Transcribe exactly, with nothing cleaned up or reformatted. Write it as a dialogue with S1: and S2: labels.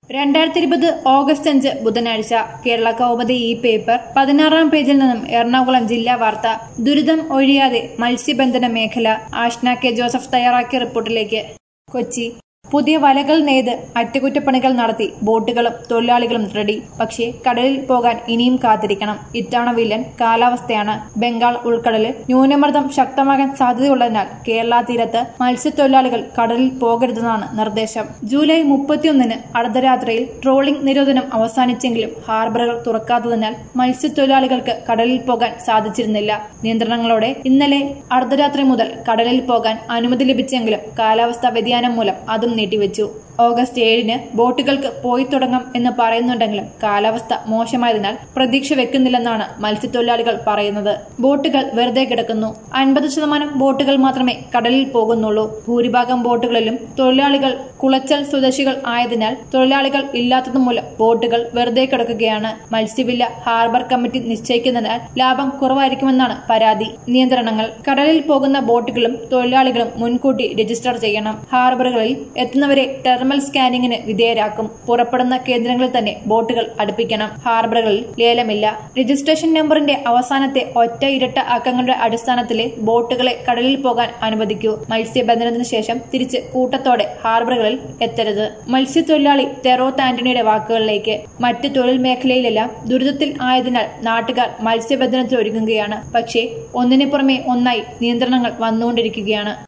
S1: രണ്ടായിരത്തി ഇരുപത് ഓഗസ്റ്റ് അഞ്ച് ബുധനാഴ്ച കേരള കൗമുദി ഈ പേപ്പർ പതിനാറാം പേജിൽ നിന്നും എറണാകുളം ജില്ലാ വാർത്ത. ദുരിതം ഒഴിയാതെ മത്സ്യബന്ധന മേഖല. ആഷ്ന കെ ജോസഫ് തയ്യാറാക്കിയ റിപ്പോർട്ടിലേക്ക്. കൊച്ചി. പുതിയ വലകൾ നെയ്ത് അറ്റകുറ്റപ്പണികൾ നടത്തി ബോട്ടുകളും തൊഴിലാളികളും റെഡി. പക്ഷേ കടലിൽ പോകാൻ ഇനിയും കാത്തിരിക്കണം. ഇത്തവണ വില്ലൻ കാലാവസ്ഥയാണ്. ബംഗാൾ ഉൾക്കടലിൽ ന്യൂനമർദ്ദം ശക്തമാകാൻ സാധ്യതയുള്ളതിനാൽ കേരള തീരത്ത് മത്സ്യത്തൊഴിലാളികൾ കടലിൽ പോകരുതെന്നാണ് നിർദ്ദേശം. ജൂലൈ മുപ്പത്തിയൊന്നിന് അർദ്ധരാത്രിയിൽ ട്രോളിംഗ് നിരോധനം അവസാനിച്ചെങ്കിലും ഹാർബറുകൾ തുറക്കാത്തതിനാൽ മത്സ്യത്തൊഴിലാളികൾക്ക് കടലിൽ പോകാൻ സാധിച്ചിരുന്നില്ല. നിയന്ത്രണങ്ങളോടെ ഇന്നലെ അർദ്ധരാത്രി മുതൽ കടലിൽ പോകാൻ അനുമതി ലഭിച്ചെങ്കിലും കാലാവസ്ഥാ വ്യതിയാനം മൂലം അതും നീട്ടിവെച്ചു. ഓഗസ്റ്റ് ഏഴിന് ബോട്ടുകൾക്ക് പോയി തുടങ്ങാം എന്ന് പറയുന്നുണ്ടെങ്കിലും കാലാവസ്ഥ മോശമായതിനാൽ പ്രതീക്ഷ വെക്കുന്നില്ലെന്നാണ് മത്സ്യത്തൊഴിലാളികൾ പറയുന്നത്. ബോട്ടുകൾ വെറുതെ കിടക്കുന്നു. അൻപത് ശതമാനം ബോട്ടുകൾ മാത്രമേ കടലിൽ പോകുന്നുള്ളൂ. ഭൂരിഭാഗം ബോട്ടുകളിലും തൊഴിലാളികൾ കുളച്ചൽ സ്വദേശികൾ ആയതിനാൽ തൊഴിലാളികൾ ഇല്ലാത്തതുമൂലം ബോട്ടുകൾ വെറുതെ കിടക്കുകയാണ്. മത്സ്യവില്ല ഹാർബർ കമ്മിറ്റി നിശ്ചയിക്കുന്നതിനാൽ ലാഭം കുറവായിരിക്കുമെന്നാണ് പരാതി. നിയന്ത്രണങ്ങൾ. കടലിൽ പോകുന്ന ബോട്ടുകളും തൊഴിലാളികളും മുൻകൂട്ടി രജിസ്റ്റർ ചെയ്യണം. ഹാർബറുകളിൽ എത്തുന്നവരെ ടെർമിനൽ സ്കാനിങ്ങിന് വിധേയരാക്കും. പുറപ്പെടുന്ന കേന്ദ്രങ്ങളിൽ തന്നെ ബോട്ടുകൾ അടുപ്പിക്കണം. ഹാർബറുകളിൽ ലേലമില്ല. രജിസ്ട്രേഷൻ നമ്പറിന്റെ അവസാനത്തെ ഒറ്റ ഇരട്ട അക്കങ്ങളുടെ അടിസ്ഥാനത്തിലെ ബോട്ടുകളെ കടലിൽ പോകാൻ അനുവദിക്കൂ. മത്സ്യബന്ധനത്തിന് ശേഷം തിരിച്ച് കൂട്ടത്തോടെ ഹാർബറുകളിൽ എത്തരുത്. മത്സ്യത്തൊഴിലാളി തെറോത്ത് ആന്റണിയുടെ വാക്കുകളിലേക്ക്. മറ്റ് തൊഴിൽ മേഖലയിലെല്ലാം ദുരിതത്തിൽ ആയതിനാൽ നാട്ടുകാർ മത്സ്യബന്ധനത്തിൽ ഒരുങ്ങുകയാണ്. പക്ഷേ ഒന്നിനു പുറമെ ഒന്നായി നിയന്ത്രണങ്ങൾ വന്നുകൊണ്ടിരിക്കുകയാണ്.